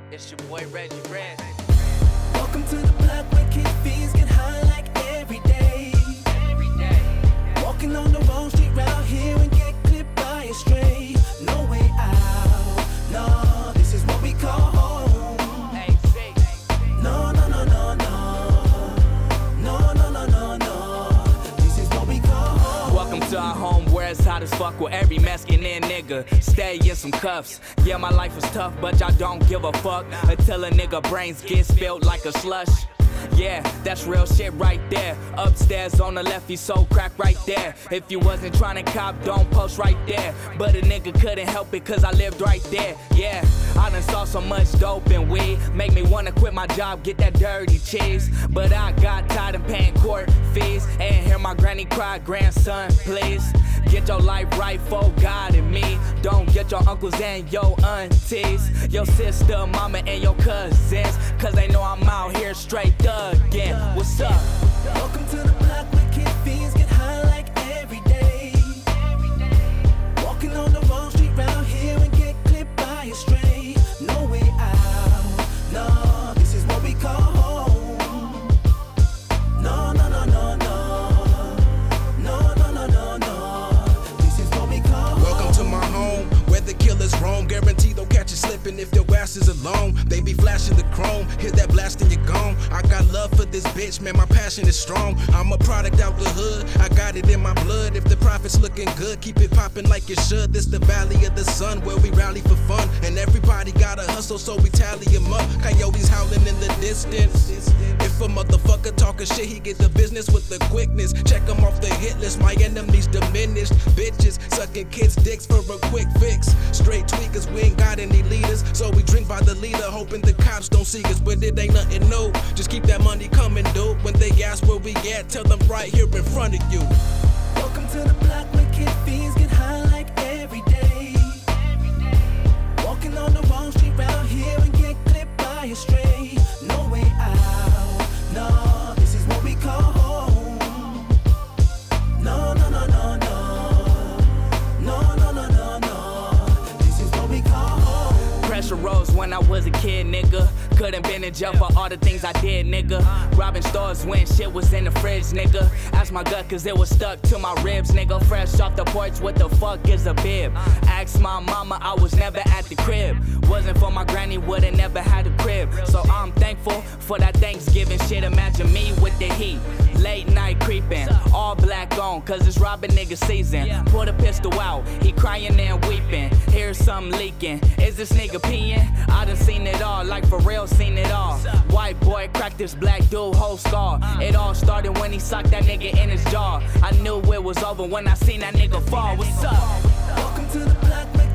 It's your boy Reggie Red. Welcome to the block where kid fiends get high like every day. Walking on the wrong street round here and get clipped by a stray. No way out, no, this is what we call home. No, no, no, no, no. No, no, no, no, no. This is what we call home. Welcome to our home where it's hot as fuck with every masculine nigga. Stay in some cuffs. Yeah, my life is tough, but y'all don't give a fuck until a nigga brains get spilled like a slush. Yeah, that's real shit right there. Upstairs on the left, you so crack right there. If you wasn't trying to cop, don't post right there. But a nigga couldn't help it cause I lived right there. Yeah, I done saw so much dope and weed. Make me wanna quit my job, get that dirty cheese. But I got tired of paying court fees. And hear my granny cry, grandson, please. Get your life right for God and me. Don't get your uncles and your aunties, your sister, mama, and your cousins. Cause they know I'm out here straight thuggin'. What's up? Welcome to the block where kid fiends get high like every day. Walking on the wrong street round here and get clipped by a stray. No way out, no, this is what we call home. No, no, no, no, no. No, no, no, no, no. This is what we call home. Welcome to my home, where the killers roam. Guaranteed don't catch you slipping if your ass is alone. They be flashing the chrome, hit that blast and you're gone. I got love for this bitch, man, my passion is strong. I'm a product out the hood, I got it in my blood. If the profit's looking good, keep it popping like it should. This the valley of the sun, where we rally for fun. And everybody gotta hustle, so we tally them up. Coyotes howling in the distance. If a motherfucker talking shit, he get the business with the quickness. Check him off the hit list, my enemies diminished. Bitches sucking kids' dicks for a quick fix. Straight tweakers, we ain't got any leaders, so we drink by the leader, hoping the cops don't see us. But it ain't nothing new, just keep that money coming, dude. When they ask where we at, tell them right here in front of you. Welcome to the block where kid fiends get high like every day. Walking on the wrong street round here and get clipped by a stray. No way out, no, this is what we call home. No, no, no, no, no. No, no, no, no, no. This is what we call home. Pressure rose when I was a kid, nigga. Couldn't been in jail for all the things I did, nigga. Robbing stores when shit was in the fridge, nigga. Ask my gut cause it was stuck to my ribs, nigga. Fresh off the porch, what the fuck is a bib? Ask my mama, I was never at the crib. Wasn't for my granny, would've never had a crib. So I'm thankful for that Thanksgiving shit. Imagine me with the heat, late night creeping, all black on, cause it's robbing nigga season. Pull the pistol out, he crying and weeping. Here's something leaking, is this nigga peeing? I done seen it all, like for real, seen it all. White boy cracked this black dude whole scar. It all started when he sucked that nigga in his jaw. I knew it was over when I seen that nigga fall. What's up? Welcome to the block where